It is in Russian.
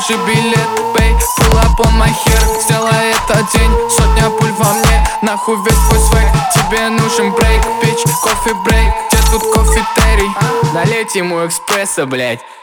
Покажи билет, пей, pull up on my hair. Сделай это день, сотня пуль во мне. Нахуй весь твой свек, тебе нужен брейк, бич, кофе брейк. Где тут кофетерий? Налейте ему экспресса, блять.